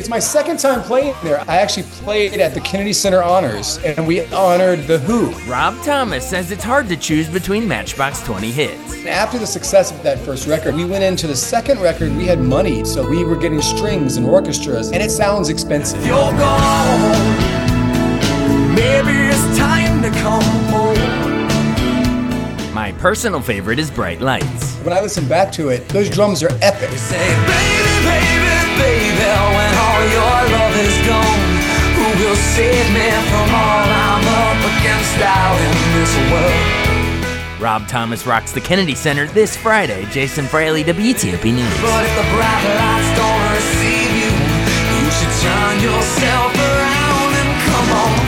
It's my second time playing there. I actually played at the Kennedy Center Honors, and we honored The Who. Rob Thomas says it's hard to choose between Matchbox 20 hits. After the success of that first record, we went into the second record. We had money, so we were getting strings and orchestras, and it sounds expensive. You're gone. Maybe it's time to come home. My personal favorite is Bright Lights. When I listen back to it, those drums are epic. You say, baby, baby, baby, when all your love is gone, who will save me from all I'm up against out in this world? Rob Thomas rocks the Kennedy Center this Friday. Jason Fraley, WTOP News. But if the bright lights don't receive you, you should turn yourself around and come on.